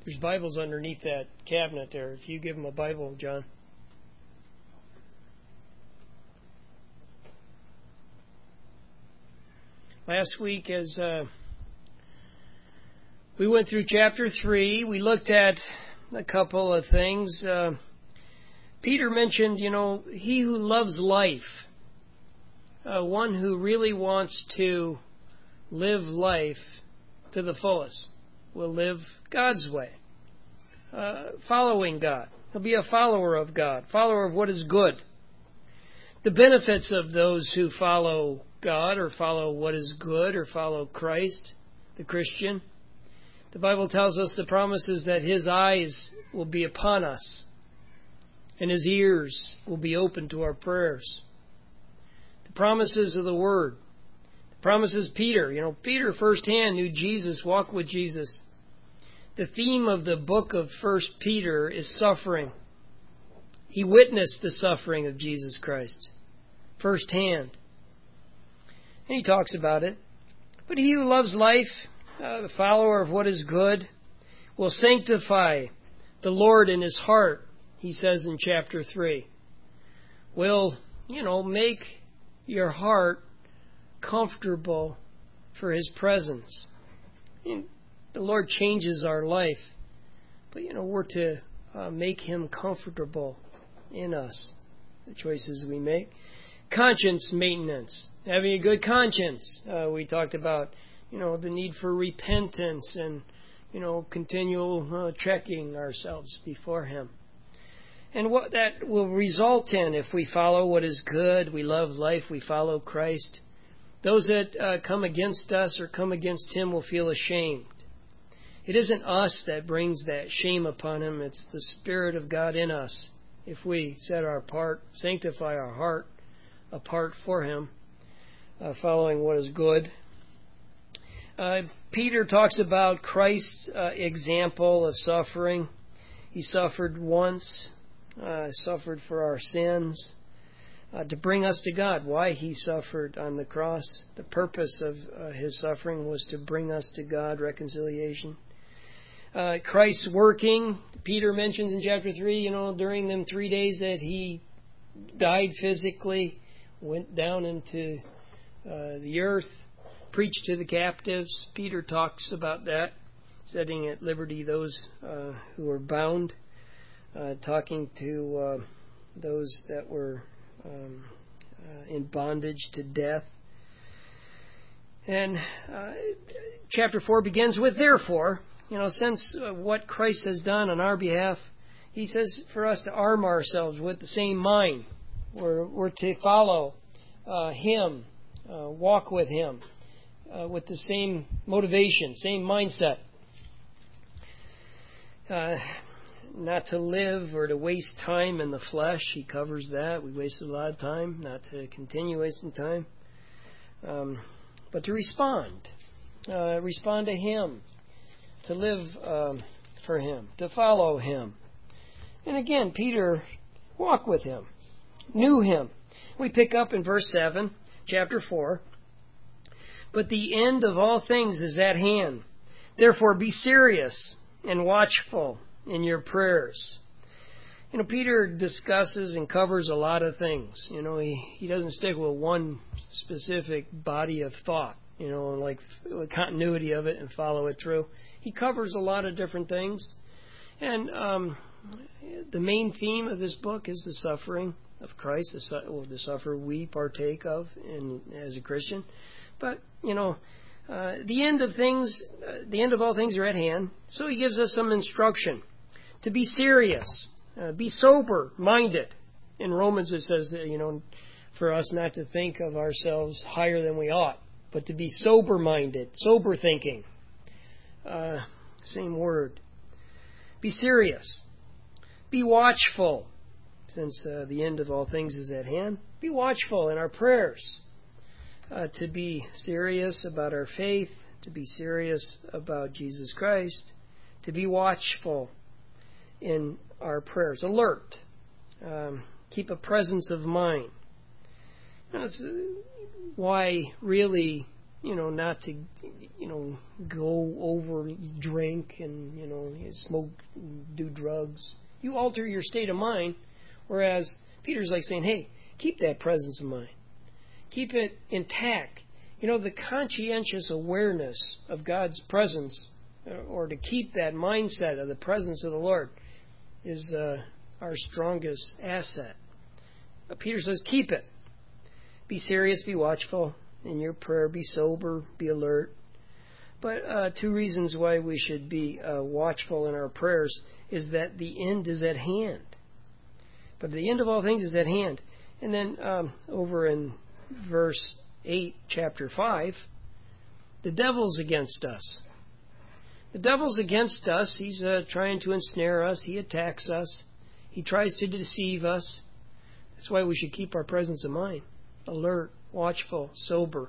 There's Bibles underneath that cabinet there. If you give them a Bible, John. Last week, as we went through chapter 3, we looked at a couple of things. Peter mentioned, he who loves life, one who really wants to live life to the fullest, will live God's way, following God. He'll be a follower of God, follower of what is good. The benefits of those who follow God or follow what is good or follow Christ, the Christian. The Bible tells us the promises that His eyes will be upon us and His ears will be open to our prayers. The promises of the Word. Promises Peter. Peter firsthand knew Jesus, walked with Jesus. The theme of the book of 1 Peter is suffering. He witnessed the suffering of Jesus Christ firsthand. And he talks about it. But he who loves life, the follower of what is good, will sanctify the Lord in his heart, he says in chapter 3. Will, make your heart comfortable for His presence. The Lord changes our life, but we're to make Him comfortable in us, the choices we make. Conscience maintenance, having a good conscience. We talked about the need for repentance and continual checking ourselves before Him. And what that will result in if we follow what is good, we love life, we follow Christ. Those that come against us or come against Him will feel ashamed. It isn't us that brings that shame upon Him. It's the Spirit of God in us. If we set our part, sanctify our heart apart for Him, following what is good. Peter talks about Christ's example of suffering. He suffered once, suffered for our sins. To bring us to God. Why He suffered on the cross. The purpose of His suffering was to bring us to God, reconciliation. Christ's working, Peter mentions in chapter 3, during them 3 days that He died physically, went down into the earth, preached to the captives. Peter talks about that, setting at liberty those who were bound, talking to those that were in bondage to death. And chapter 4 begins with therefore. Since what Christ has done on our behalf, he says for us to arm ourselves with the same mind. We're to follow Him, walk with Him, with the same motivation, same mindset. Not to live or to waste time in the flesh. He covers that. We wasted a lot of time. Not to continue wasting time. But to respond. Respond to Him. To live for Him. To follow Him. And again, Peter walked with Him. Knew Him. We pick up in verse 7, chapter 4. But the end of all things is at hand. Therefore be serious and watchful in your prayers. Peter discusses and covers a lot of things. He doesn't stick with one specific body of thought, like the continuity of it and follow it through. He covers a lot of different things. And the main theme of this book is the suffering of Christ, the suffering we partake of as a Christian. But, the end of all things are at hand. So he gives us some instruction to be serious, be sober-minded. In Romans it says that, for us not to think of ourselves higher than we ought, but to be sober-minded, sober-thinking. Same word. Be serious. Be watchful. Since the end of all things is at hand, be watchful in our prayers. To be serious about our faith, to be serious about Jesus Christ, to be watchful in our prayers. Alert. Keep a presence of mind. That's why really not to, go over, drink, and, smoke, do drugs. You alter your state of mind, whereas Peter's like saying, hey, keep that presence of mind. Keep it intact. The conscientious awareness of God's presence, or to keep that mindset of the presence of the Lord, is our strongest asset. But Peter says, keep it. Be serious, be watchful in your prayer, be sober, be alert. But 2 reasons why we should be watchful in our prayers is that the end is at hand. But the end of all things is at hand. And then over in verse 8, chapter 5, the devil's against us. The devil's against us. He's trying to ensnare us. He attacks us. He tries to deceive us. That's why we should keep our presence of mind. Alert, watchful, sober.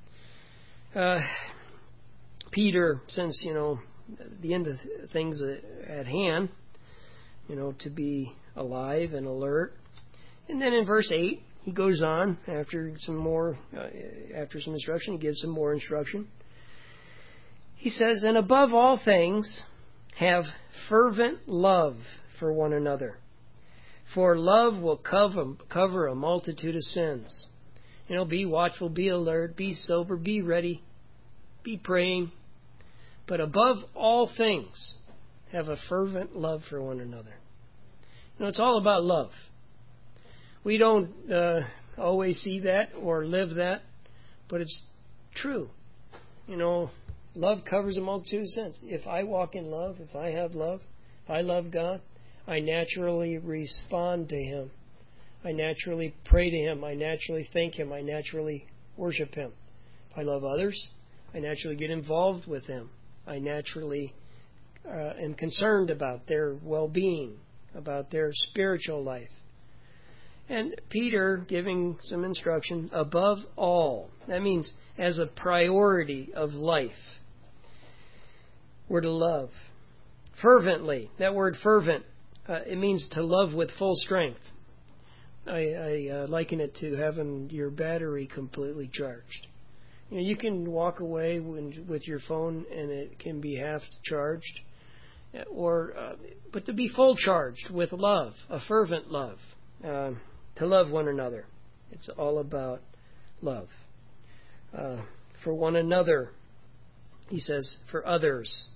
Peter, since, the end of things at hand, to be alive and alert. And then in verse 8, he goes on after some instruction. He gives some more instruction. He says, and above all things, have fervent love for one another. For love will cover a multitude of sins. Be watchful, be alert, be sober, be ready, be praying. But above all things, have a fervent love for one another. It's all about love. We don't always see that or live that, but it's true. Love covers a multitude of sins. If I walk in love, if I have love, if I love God, I naturally respond to Him. I naturally pray to Him. I naturally thank Him. I naturally worship Him. If I love others, I naturally get involved with them. I naturally am concerned about their well-being, about their spiritual life. And Peter giving some instruction, above all. That means as a priority of life. We're to love. Fervently. That word fervent, it means to love with full strength. I liken it to having your battery completely charged. You can walk away with your phone and it can be half charged, but to be full charged with love, a fervent love, to love one another. It's all about love. For one another, he says, for others.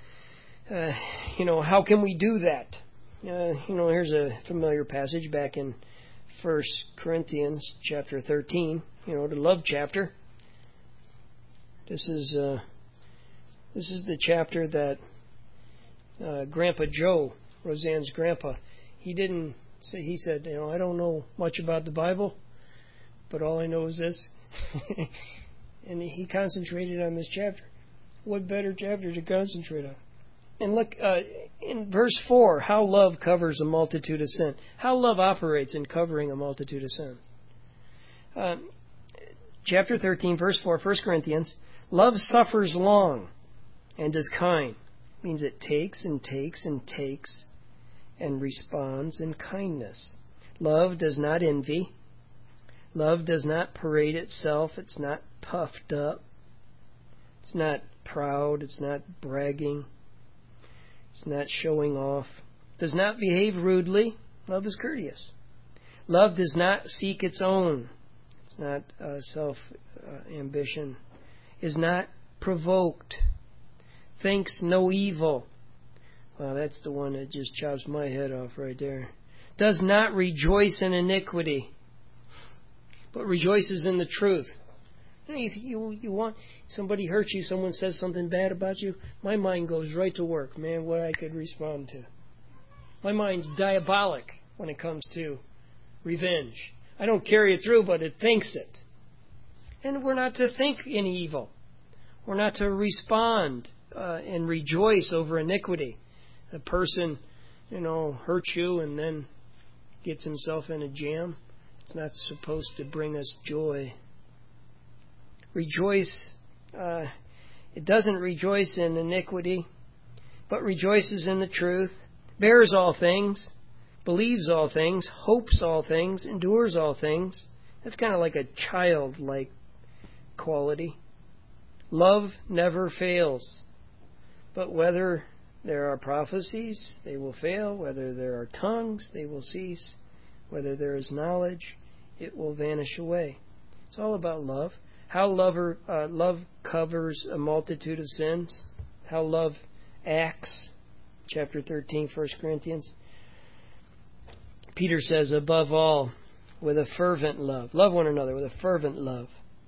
How can we do that? Here's a familiar passage back in 1 Corinthians chapter 13, the love chapter. This is the chapter that Grandpa Joe, Roseanne's grandpa, he said, I don't know much about the Bible, but all I know is this. And he concentrated on this chapter. What better chapter to concentrate on? And look, in verse 4, how love covers a multitude of sin. How love operates in covering a multitude of sins. Chapter 13, verse 4, 1 Corinthians. Love suffers long and is kind. It means it takes and takes and takes and responds in kindness. Love does not envy. Love does not parade itself. It's not puffed up. It's not proud. It's not bragging. It's not showing off. Does not behave rudely. Love is courteous. Love does not seek its own. It's not self-ambition. Is not provoked. Thinks no evil. Well, that's the one that just chops my head off right there. Does not rejoice in iniquity, but rejoices in the truth. You want somebody hurts you, someone says something bad about you, my mind goes right to work, man, what I could respond to. My mind's diabolic when it comes to revenge. I don't carry it through, but it thinks it. And we're not to think any evil. We're not to respond and rejoice over iniquity. A person, hurts you and then gets himself in a jam. It's not supposed to bring us joy. Rejoice, it doesn't rejoice in iniquity, but rejoices in the truth, bears all things, believes all things, hopes all things, endures all things. That's kind of like a childlike quality. Love never fails. But whether there are prophecies, they will fail. Whether there are tongues, they will cease. Whether there is knowledge, it will vanish away. It's all about love. How love covers a multitude of sins. How love acts. Chapter 13, 1 Corinthians. Peter says, above all, with a fervent love. Love one another with a fervent love.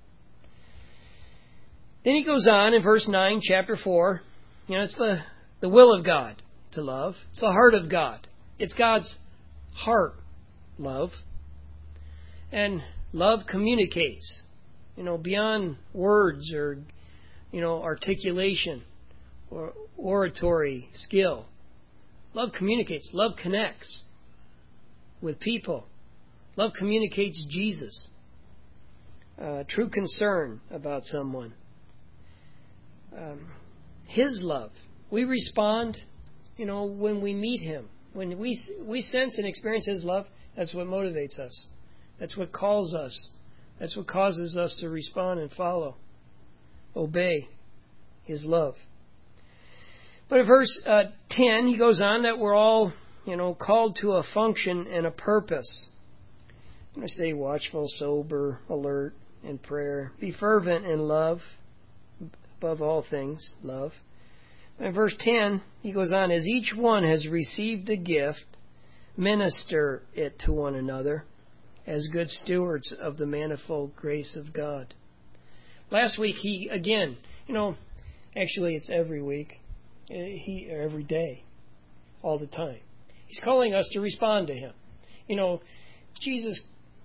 Then he goes on in verse 9, chapter 4. It's the will of God to love. It's the heart of God. It's God's heart, love. And love communicates, beyond words or, articulation or oratory skill. Love communicates. Love connects with people. Love communicates Jesus. True concern about someone. His love. We respond, when we meet Him. When we sense and experience His love, that's what motivates us. That's what calls us. That's what causes us to respond and follow. Obey His love. But in verse 10, he goes on that we're all, called to a function and a purpose. Stay watchful, sober, alert in prayer. Be fervent in love. Above all things, love. In verse 10, he goes on, as each one has received a gift, minister it to one another as good stewards of the manifold grace of God. Last week, he, again, actually it's every week, every day, all the time. He's calling us to respond to Him. Jesus,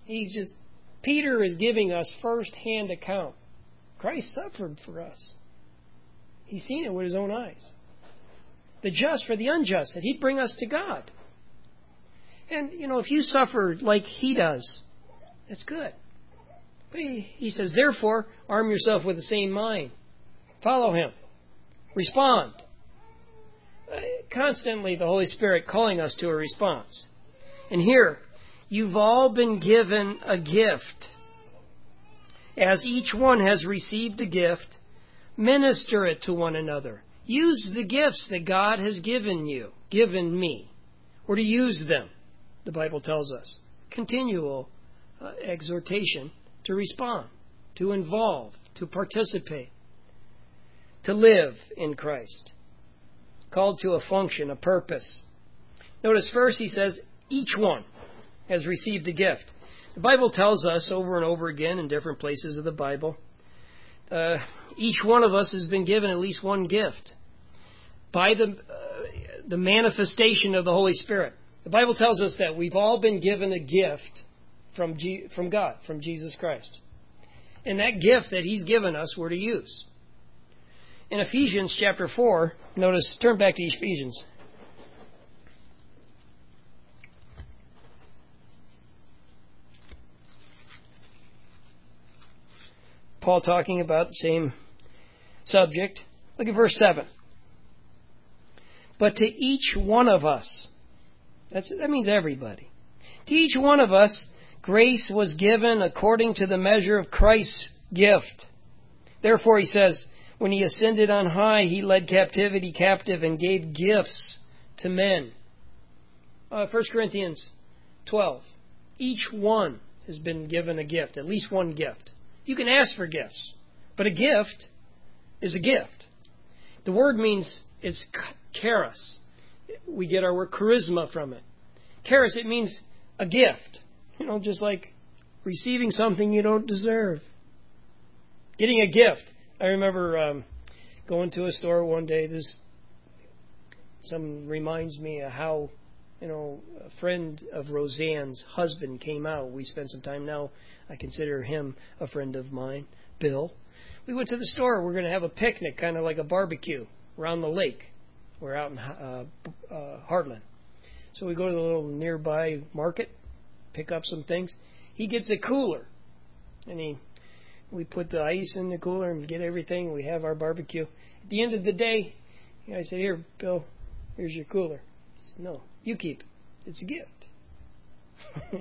Peter is giving us first-hand account. Christ suffered for us. He's seen it with his own eyes. The just for the unjust, that He'd bring us to God. And, if you suffer like He does, that's good. But he says, therefore, arm yourself with the same mind. Follow Him. Respond. Constantly, the Holy Spirit calling us to a response. And here, you've all been given a gift. As each one has received a gift, minister it to one another. Use the gifts that God has given you, given me. Or to use them, the Bible tells us. Continual exhortation to respond, to involve, to participate, to live in Christ. Called to a function, a purpose. Notice first he says, each one has received a gift. The Bible tells us over and over again in different places of the Bible, each one of us has been given at least one gift by the manifestation of the Holy Spirit. The Bible tells us that we've all been given a gift from God, from Jesus Christ. And that gift that He's given us, we're to use. In Ephesians chapter 4, notice, turn back to Ephesians. Paul talking about the same subject. Look at verse 7. But to each one of us, that means everybody. To each one of us, grace was given according to the measure of Christ's gift. Therefore, he says, when He ascended on high, He led captivity captive and gave gifts to men. 1 Corinthians 12. Each one has been given a gift, at least one gift. You can ask for gifts, but a gift is a gift. The word means it's charis. We get our word charisma from it. Charis, it means a gift. Just like receiving something you don't deserve. Getting a gift. I remember going to a store one day. Someone reminds me of how, a friend of Roseanne's husband came out. We spent some time now. I consider him a friend of mine, Bill. We went to the store. We're going to have a picnic, kind of like a barbecue, around the lake. We're out in Heartland. So we go to the little nearby market, pick up some things. He gets a cooler, and we put the ice in the cooler and get everything. We have our barbecue. At the end of the day, I said, here, Bill, here's your cooler. He said, no, you keep it. It's a gift.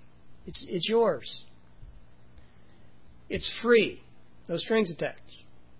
It's yours. It's free. No strings attached.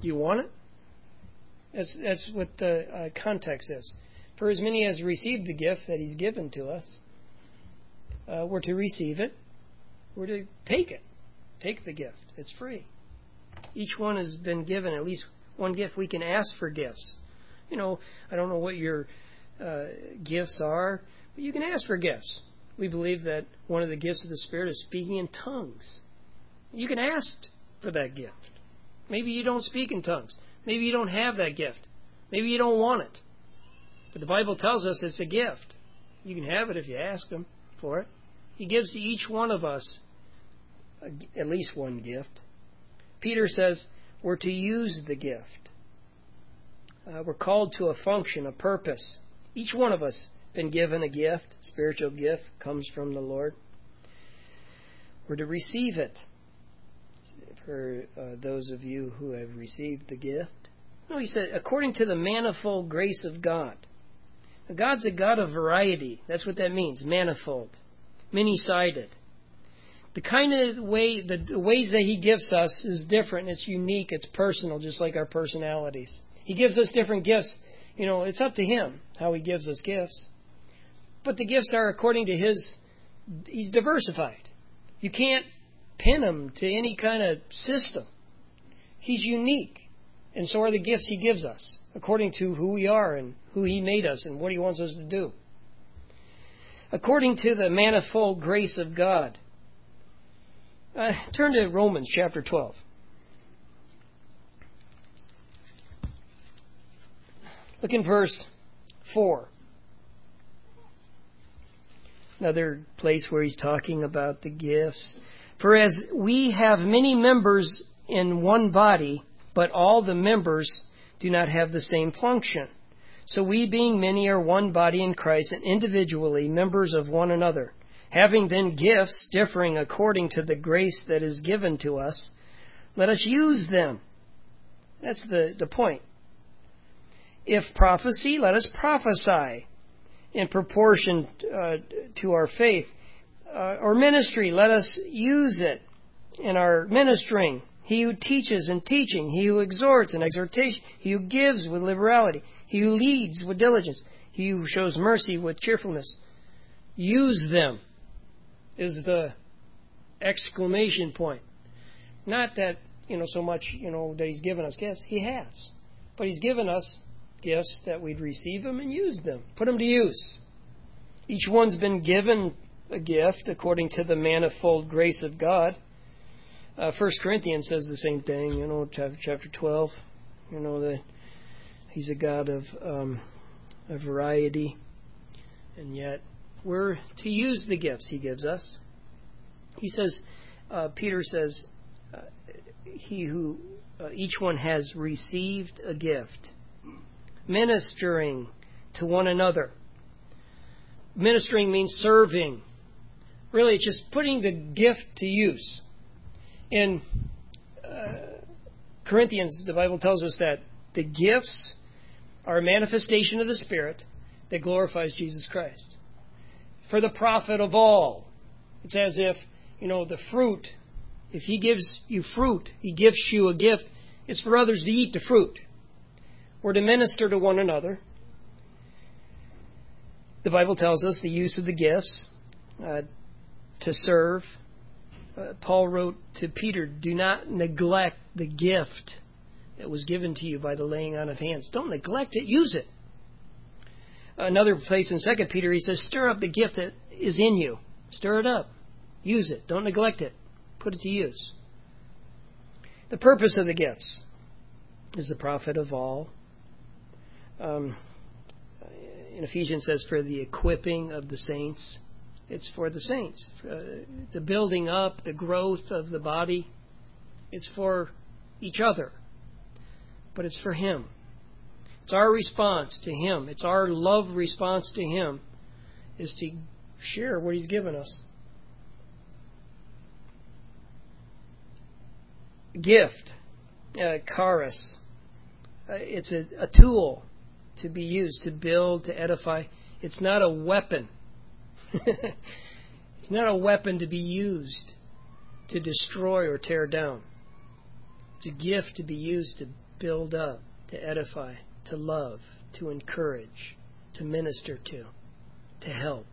Do you want it? That's what the context is. For as many as received the gift that He's given to us, we're to receive it. We're to take it. Take the gift. It's free. Each one has been given at least one gift. We can ask for gifts. I don't know what your gifts are, but you can ask for gifts. We believe that one of the gifts of the Spirit is speaking in tongues. You can ask for that gift. Maybe you don't speak in tongues. Maybe you don't have that gift. Maybe you don't want it. But the Bible tells us it's a gift. You can have it if you ask Him for it. He gives to each one of us at least one gift. Peter says we're to use the gift. We're called to a function, a purpose. Each one of us been given a gift, spiritual gift, comes from the Lord. We're to receive it. For those of you who have received the gift. No, he said, according to the manifold grace of God. Now, God's a God of variety. That's what that means, manifold, many-sided. The kind of way, the ways that He gives us is different. It's unique. It's personal, just like our personalities. He gives us different gifts. It's up to Him how He gives us gifts. But the gifts are according to He's diversified. You can't pin Him to any kind of system. He's unique. And so are the gifts He gives us, according to who we are and who He made us and what He wants us to do. According to the manifold grace of God. Turn to Romans chapter 12. Look in verse 4. Another place where he's talking about the gifts. For as we have many members in one body, but all the members do not have the same function. So we, being many, are one body in Christ, and individually members of one another. Having then gifts differing according to the grace that is given to us, let us use them. That's the point. If prophecy, let us prophesy in proportion to our faith. Or ministry, let us use it in our ministering. He who teaches in teaching, he who exhorts in exhortation, he who gives with liberality, he who leads with diligence, he who shows mercy with cheerfulness. Use them is the exclamation point. Not that, so much, that He's given us gifts. He has. But He's given us gifts that we'd receive them and use them. Put them to use. Each one's been given a gift according to the manifold grace of God. 1 Corinthians says the same thing, chapter 12. That He's a God of a variety. And yet, we're to use the gifts He gives us. He says, Peter says, each one has received a gift. Ministering to one another. Ministering means serving. Really, it's just putting the gift to use. In Corinthians, the Bible tells us that the gifts are a manifestation of the Spirit that glorifies Jesus Christ. For the profit of all. It's as if, the fruit, if He gives you fruit, He gives you a gift, it's for others to eat the fruit. We're to minister to one another. The Bible tells us the use of the gifts to serve. Paul wrote to Peter, do not neglect the gift that was given to you by the laying on of hands. Don't neglect it. Use it. Another place in 2 Peter, he says, stir up the gift that is in you. Stir it up. Use it. Don't neglect it. Put it to use. The purpose of the gifts is the profit of all. In Ephesians says, for the equipping of the saints. It's for the saints. The building up, the growth of the body. It's for each other. But it's for Him. It's our response to Him. It's our love response to Him is to share what He's given us. Gift, charis. It's a tool to be used, to build, to edify. It's not a weapon. It's not a weapon to be used to destroy or tear down. It's a gift to be used to build up, to edify, to love, to encourage, to minister to help.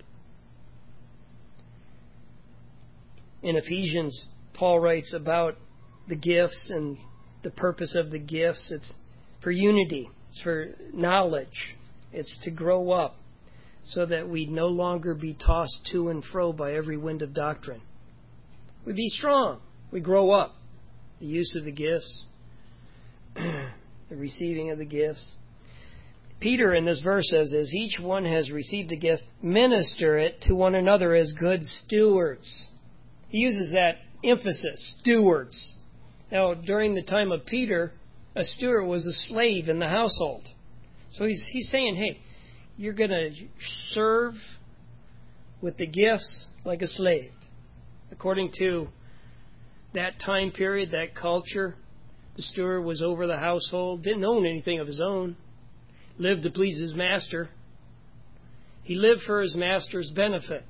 In Ephesians, Paul writes about the gifts and the purpose of the gifts. It's for unity. It's for knowledge. It's to grow up so that we no longer be tossed to and fro by every wind of doctrine. We be strong. We grow up. The use of the gifts, the receiving of the gifts. Peter in this verse says, as each one has received a gift, minister it to one another as good stewards. He uses that emphasis, stewards. Now, during the time of Peter, a steward was a slave in the household. So he's saying, hey, you're going to serve with the gifts like a slave. According to that time period, that culture, the steward was over the household, didn't own anything of his own, lived to please his master. He lived for his master's benefit.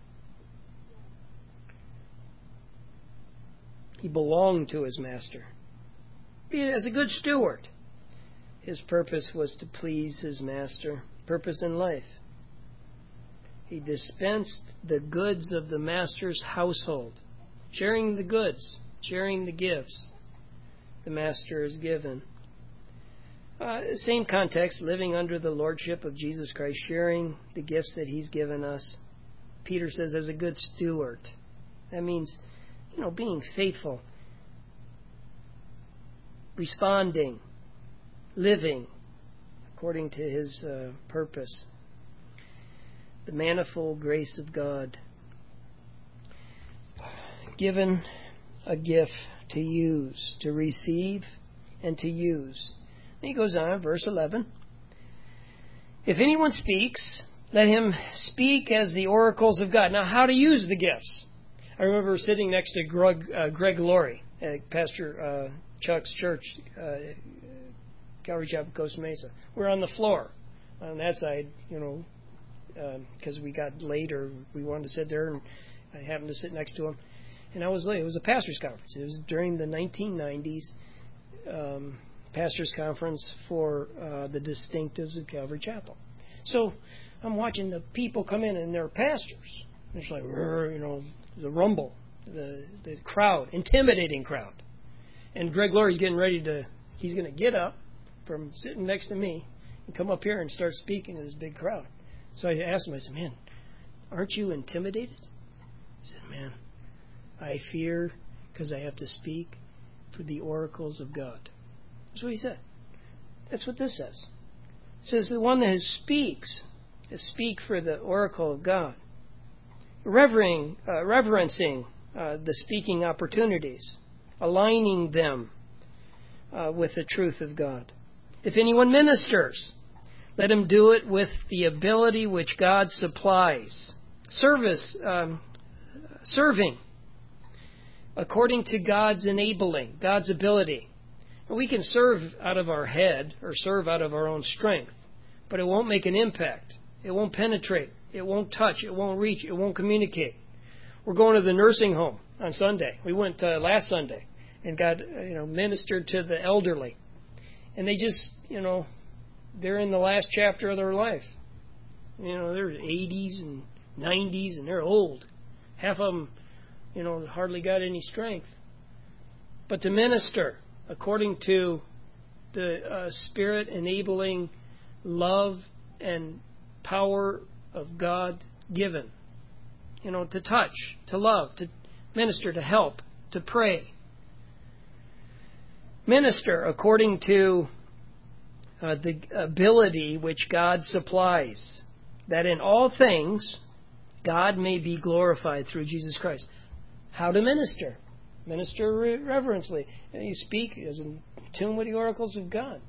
He belonged to his master. As a good steward, his purpose was to please his master. Purpose in life. He dispensed the goods of the master's household, sharing the goods, sharing the gifts the master has given. Same context, living under the lordship of Jesus Christ, sharing the gifts that he's given us. Peter says, as a good steward. That means, being faithful, responding, living according to his purpose. The manifold grace of God. Given a gift to use, to receive, and to use. And he goes on, verse 11. If anyone speaks, let him speak as the oracles of God. Now, how to use the gifts. I remember sitting next to Greg Laurie at Pastor Chuck's church, Calvary Chapel, Costa Mesa. We're on the floor on that side, because we got late or we wanted to sit there, and I happened to sit next to him. And I was late. It was a pastor's conference. It was during the 1990s pastor's conference for the distinctives of Calvary Chapel. So I'm watching the people come in, and they're pastors. It's like, the rumble, the crowd, intimidating crowd. And Greg Laurie's getting ready he's going to get up from sitting next to me and come up here and start speaking to this big crowd. So I asked him, I said, man, aren't you intimidated? He said, man, I fear because I have to speak for the oracles of God. That's what he said. That's what this says. It says the one that speaks, speak for the oracle of God. Reverencing the speaking opportunities, aligning them with the truth of God. If anyone ministers, let him do it with the ability which God supplies. Serving according to God's enabling, God's ability. We can serve out of our head or serve out of our own strength, but it won't make an impact. It won't penetrate. It won't touch. It won't reach. It won't communicate. We're going to the nursing home on Sunday. We went last Sunday and got ministered to the elderly, and they just they're in the last chapter of their life. They're 80s and 90s, and they're old. Half of them, hardly got any strength. But to minister according to the Spirit enabling love and power of God given. To touch, to love, to minister, to help, to pray. Minister according to the ability which God supplies, that in all things God may be glorified through Jesus Christ. How to minister? Minister reverently. You speak as in tune with the oracles of God.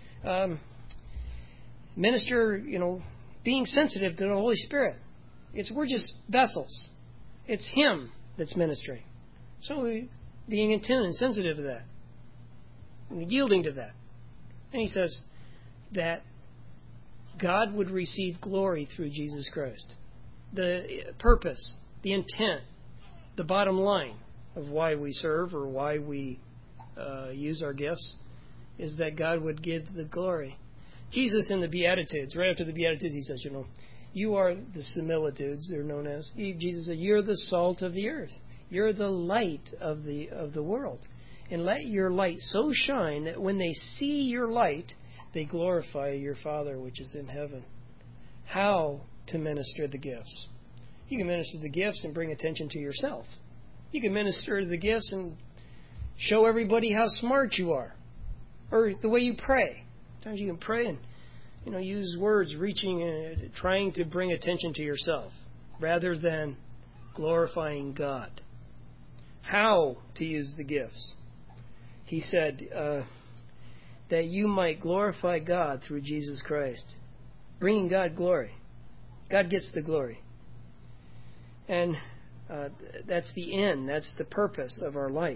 Minister, being sensitive to the Holy Spirit. We're just vessels. It's Him that's ministering. So being in tune and sensitive to that. And yielding to that. And he says that God would receive glory through Jesus Christ. The purpose, the intent, the bottom line of why we serve or why we use our gifts is that God would give the glory. Jesus in the Beatitudes, right after the Beatitudes, he says, you are the similitudes, they're known as. Jesus said, you're the salt of the earth. You're the light of the world. And let your light so shine that when they see your light, they glorify your Father which is in heaven. How to minister the gifts? You can minister the gifts and bring attention to yourself. You can minister the gifts and show everybody how smart you are. Or the way you pray. Sometimes you can pray and use words reaching and trying to bring attention to yourself rather than glorifying God. How to use the gifts? He said that you might glorify God through Jesus Christ, bringing God glory. God gets the glory. And that's the end. That's the purpose of our life.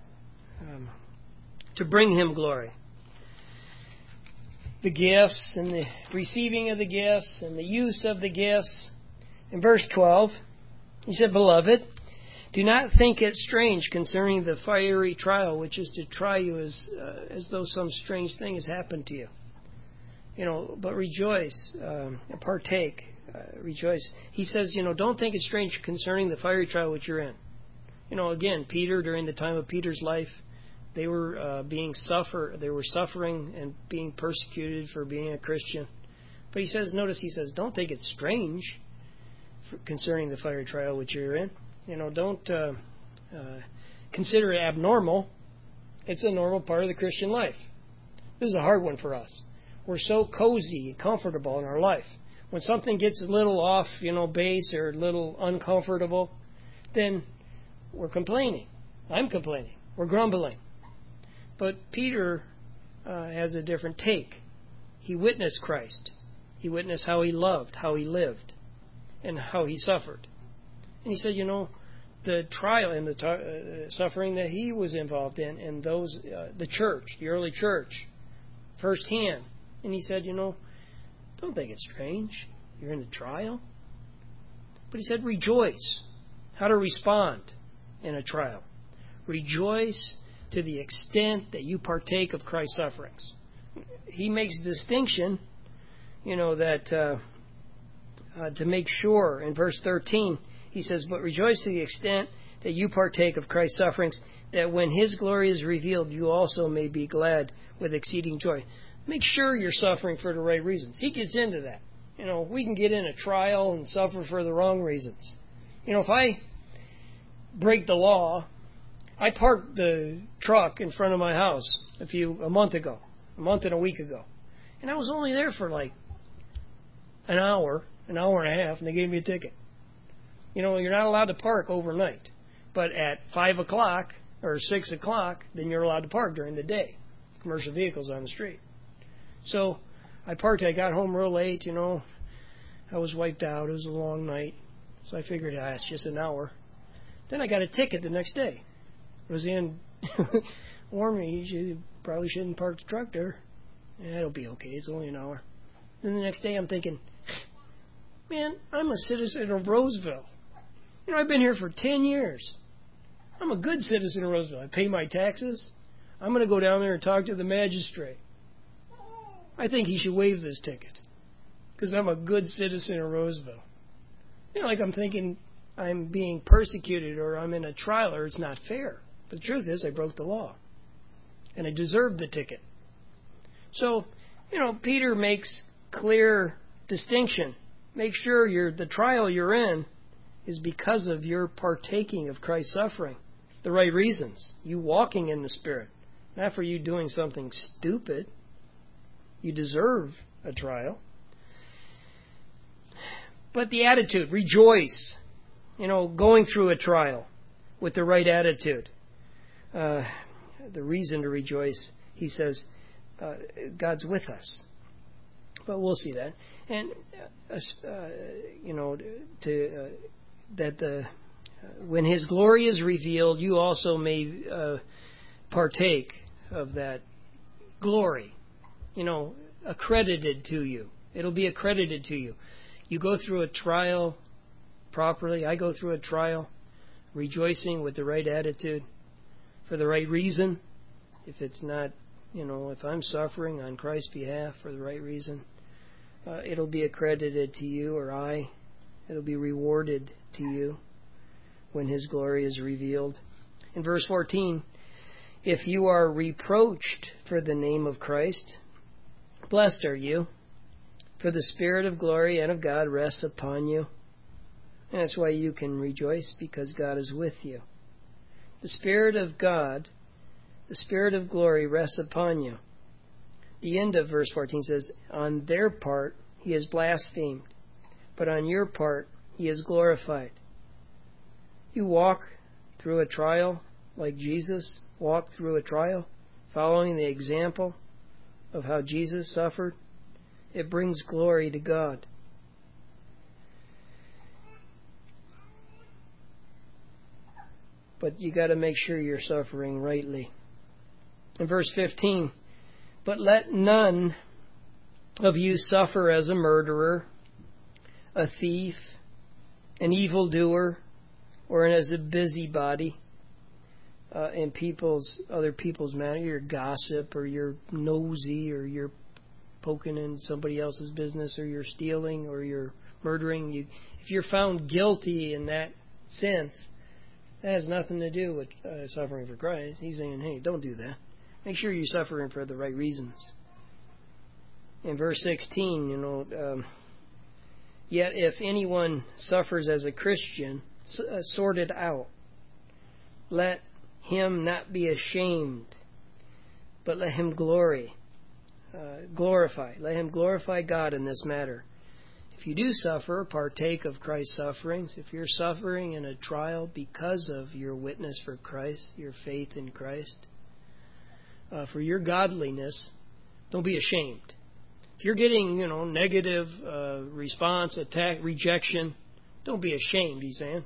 To bring Him glory. The gifts and the receiving of the gifts and the use of the gifts. In verse 12, he said, Beloved, do not think it strange concerning the fiery trial, which is to try you as though some strange thing has happened to you. But rejoice, partake, rejoice. He says, don't think it's strange concerning the fiery trial which you're in. Again, Peter, during the time of Peter's life, they were suffering and being persecuted for being a Christian. But he says, don't think it's strange concerning the fiery trial which you're in. Don't consider it abnormal. It's a normal part of the Christian life. This is a hard one for us. We're so cozy and comfortable in our life. When something gets a little off, base or a little uncomfortable, then we're complaining. I'm complaining. We're grumbling. But Peter has a different take. He witnessed Christ. He witnessed how He loved, how He lived, and how He suffered. And he said, the trial and the suffering that he was involved in, and those, the church, the early church, firsthand. And he said, don't think it's strange. You're in a trial. But he said, rejoice. How to respond in a trial. Rejoice to the extent that you partake of Christ's sufferings. He makes a distinction, that to make sure, in verse 13, he says, but rejoice to the extent that you partake of Christ's sufferings, that when His glory is revealed, you also may be glad with exceeding joy. Make sure you're suffering for the right reasons. He gets into that. We can get in a trial and suffer for the wrong reasons. If I break the law, I parked the truck in front of my house a month and a week ago. And I was only there for like an hour and a half, and they gave me a ticket. You're not allowed to park overnight. But at 5 o'clock or 6 o'clock, then you're allowed to park during the day. Commercial vehicles on the street. So I parked. I got home real late, I was wiped out. It was a long night. So I figured, it's just an hour. Then I got a ticket the next day. Roseanne warned me, you probably shouldn't park the truck there. It'll be okay. It's only an hour. Then the next day I'm thinking, man, I'm a citizen of Roseville. I've been here for 10 years. I'm a good citizen of Roseville. I pay my taxes. I'm going to go down there and talk to the magistrate. I think he should waive this ticket because I'm a good citizen of Roseville. Like I'm thinking I'm being persecuted or I'm in a trial or it's not fair. But the truth is I broke the law and I deserved the ticket. So, Peter makes clear distinction. Make sure the trial you're in is because of your partaking of Christ's suffering. The right reasons. You walking in the Spirit. Not for you doing something stupid. You deserve a trial. But the attitude, rejoice. Going through a trial with the right attitude. The reason to rejoice, he says, God's with us. But we'll see that. And, when His glory is revealed, you also may partake of that glory, accredited to you. It'll be accredited to you. You go through a trial properly. I go through a trial rejoicing with the right attitude for the right reason. If it's not, if I'm suffering on Christ's behalf for the right reason, it'll be accredited to you or I. It'll be rewarded to you when His glory is revealed. In verse 14, if you are reproached for the name of Christ, blessed are you, for the Spirit of glory and of God rests upon you. And that's why you can rejoice, because God is with you. The Spirit of God, the Spirit of glory rests upon you. The end of verse 14 says, on their part He is blasphemed, but on your part He is glorified. You walk through a trial like Jesus walked through a trial, following the example of how Jesus suffered. It brings glory to God. But you got to make sure you're suffering rightly. In verse 15, but let none of you suffer as a murderer, a thief, an evildoer, or as a busybody in other people's matter. You're gossip, or you're nosy, or you're poking in somebody else's business, or you're stealing, or you're murdering. If you're found guilty in that sense, that has nothing to do with suffering for Christ. He's saying, hey, don't do that. Make sure you're suffering for the right reasons. In verse 16, yet if anyone suffers as a Christian, sort it out. Let him not be ashamed, but let him glorify. Let him glorify God in this matter. If you do suffer, partake of Christ's sufferings. If you're suffering in a trial because of your witness for Christ, your faith in Christ, for your godliness, don't be ashamed. If you're getting, negative response, attack, rejection, don't be ashamed, he's saying.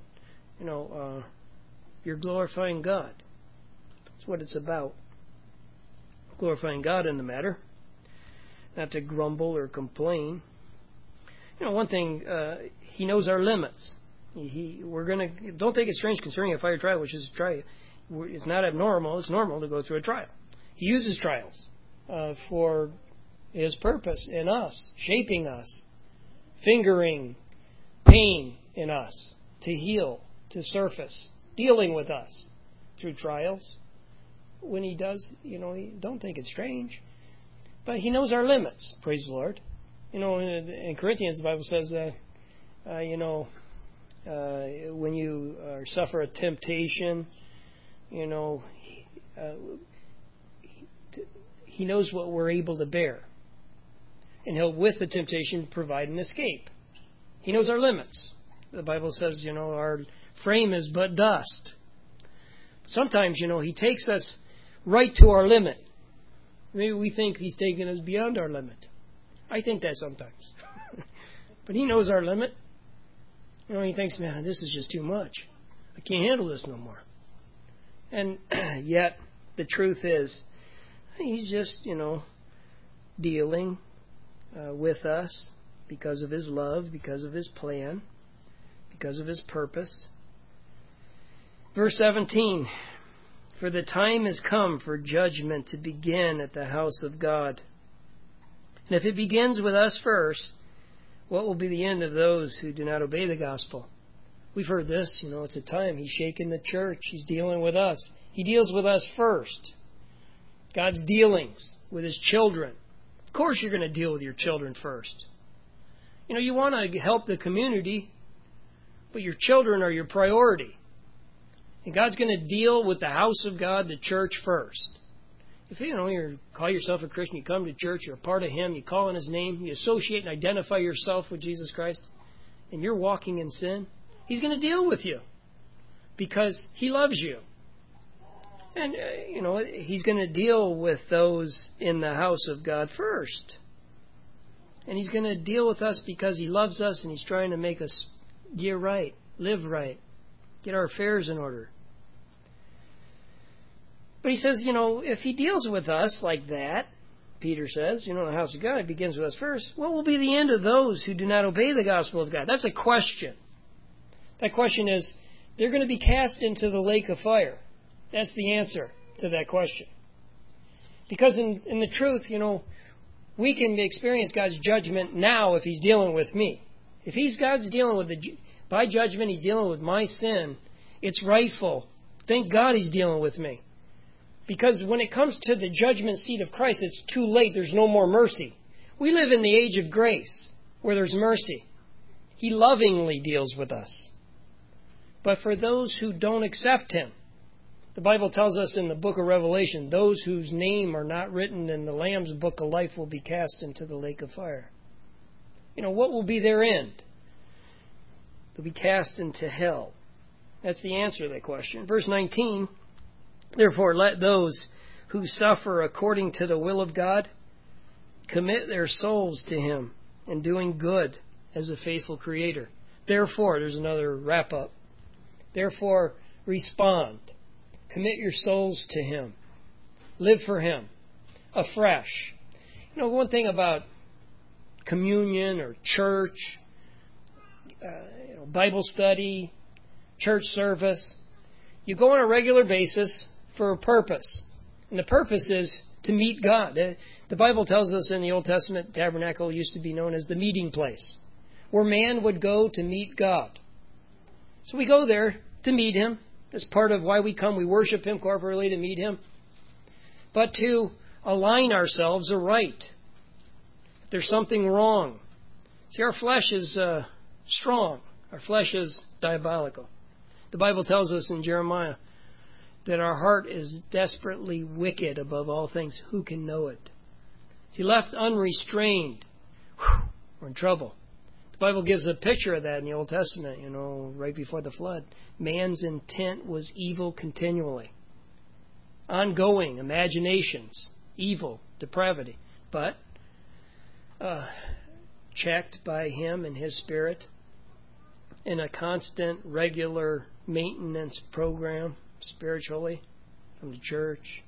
You're glorifying God. That's what it's about. Glorifying God in the matter. Not to grumble or complain. One thing, He knows our limits. Don't take it strange concerning a fire trial, which is a trial. It's not abnormal. It's normal to go through a trial. He uses trials for His purpose in us, shaping us, fingering pain in us, to heal, to surface, dealing with us through trials. When He does, don't think it's strange. But He knows our limits, praise the Lord. In Corinthians, the Bible says that, when you suffer a temptation, He knows what we're able to bear. And He'll, with the temptation, provide an escape. He knows our limits. The Bible says, our frame is but dust. Sometimes, He takes us right to our limit. Maybe we think He's taking us beyond our limit. I think that sometimes. But He knows our limit. He thinks, man, this is just too much. I can't handle this no more. And yet, the truth is, He's just, dealing with us because of His love, because of His plan, because of His purpose. Verse 17, for the time has come for judgment to begin at the house of God. And if it begins with us first, what will be the end of those who do not obey the gospel? We've heard this, it's a time. He's shaking the church. He's dealing with us. He deals with us first. God's dealings with His children. Of course you're going to deal with your children first. You want to help the community, but your children are your priority. And God's going to deal with the house of God, the church, first. If you call yourself a Christian, you come to church, you're a part of Him, you call on His name, you associate and identify yourself with Jesus Christ, and you're walking in sin, He's going to deal with you because He loves you. And, He's going to deal with those in the house of God first. And He's going to deal with us because He loves us and He's trying to make us get right, live right, get our affairs in order. But He says, if He deals with us like that, Peter says, the house of God begins with us first, what will be the end of those who do not obey the gospel of God? That's a question. That question is, they're going to be cast into the lake of fire. That's the answer to that question. Because in the truth, we can experience God's judgment now if He's dealing with me. If God's dealing with by judgment, He's dealing with my sin, it's rightful. Thank God He's dealing with me. Because when it comes to the judgment seat of Christ, it's too late. There's no more mercy. We live in the age of grace, where there's mercy. He lovingly deals with us. But for those who don't accept Him, the Bible tells us in the book of Revelation, those whose name are not written in the Lamb's book of life will be cast into the lake of fire. What will be their end? They'll be cast into hell. That's the answer to that question. Verse 19, therefore let those who suffer according to the will of God commit their souls to Him in doing good as a faithful Creator. Therefore, there's another wrap-up. Therefore, respond. Commit your souls to Him. Live for Him afresh. One thing about communion or church, Bible study, church service, you go on a regular basis for a purpose. And the purpose is to meet God. The Bible tells us in the Old Testament, the tabernacle used to be known as the meeting place, where man would go to meet God. So we go there to meet Him. That's part of why we come. We worship Him corporately to meet Him. But to align ourselves aright. If there's something wrong. See, our flesh is strong. Our flesh is diabolical. The Bible tells us in Jeremiah that our heart is desperately wicked above all things. Who can know it? See, left unrestrained, we're in trouble. The Bible gives a picture of that in the Old Testament, right before the flood. Man's intent was evil continually. Ongoing imaginations, evil, depravity. But checked by Him and His Spirit in a constant, regular maintenance program spiritually from the church.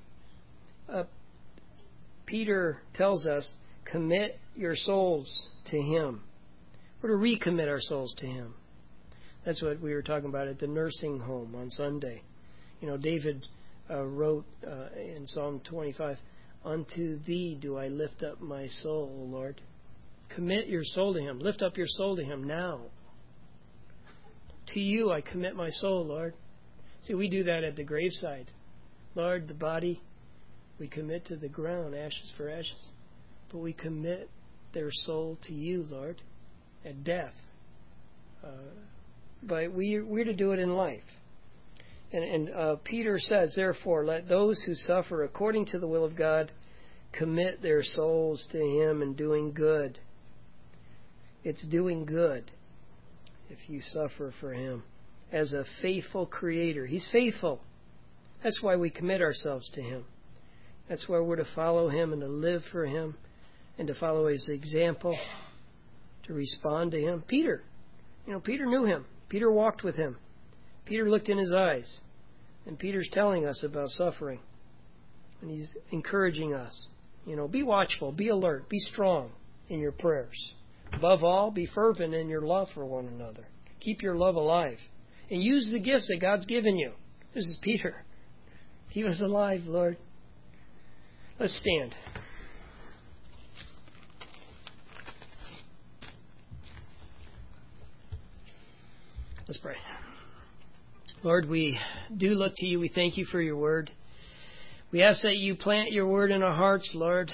Peter tells us, commit your souls to Him. We're to recommit our souls to Him. That's what we were talking about at the nursing home on Sunday. David wrote in Psalm 25, unto Thee do I lift up my soul, O Lord. Commit your soul to Him. Lift up your soul to Him now. To You I commit my soul, Lord. See, we do that at the graveside. Lord, the body, we commit to the ground, ashes for ashes. But we commit their soul to You, Lord, at death. But we're to do it in life. And Peter says, therefore, let those who suffer according to the will of God commit their souls to Him in doing good. It's doing good if you suffer for Him as a faithful Creator. He's faithful. That's why we commit ourselves to Him. That's why we're to follow Him and to live for Him and to follow His example, to respond to Him. Peter knew Him. Peter walked with Him. Peter looked in His eyes. And Peter's telling us about suffering. And he's encouraging us. Be watchful, be alert, be strong in your prayers. Above all, be fervent in your love for one another. Keep your love alive. And use the gifts that God's given you. This is Peter. He was alive, Lord. Let's stand. Let's pray. Lord, we do look to You. We thank You for Your word. We ask that You plant Your word in our hearts, Lord.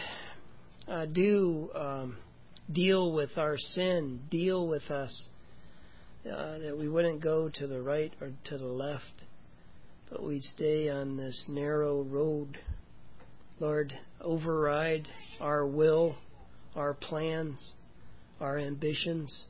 Deal with our sin. Deal with us. That we wouldn't go to the right or to the left, but we'd stay on this narrow road. Lord, override our will, our plans, our ambitions,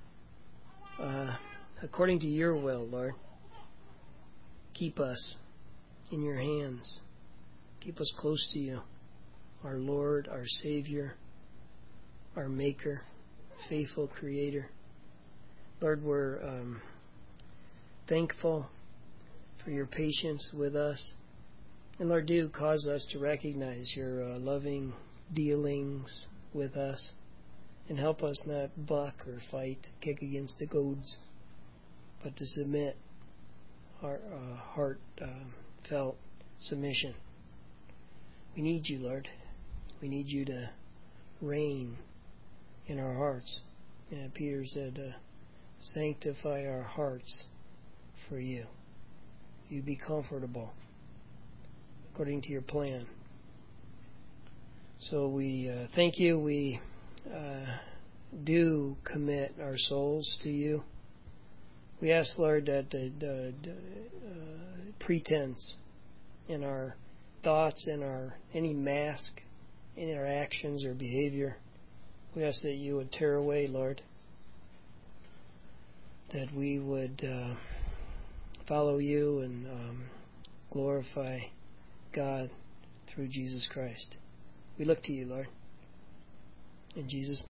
according to Your will, Lord. Keep us in Your hands. Keep us close to You, our Lord, our Savior, our Maker, faithful Creator. Lord, we're thankful for Your patience with us. And Lord, do cause us to recognize Your loving dealings with us. And help us not buck or fight, kick against the goads, but to submit our heartfelt submission. We need you, Lord. We need you to reign in our hearts. And Peter said, sanctify our hearts for you. You be comfortable according to your plan. So we thank you. We do commit our souls to you. We ask, Lord, that the pretense in our thoughts, in any mask, in our actions or behavior, we ask that you would tear away, Lord, that we would follow you and glorify God through Jesus Christ. We look to you, Lord. In Jesus' name.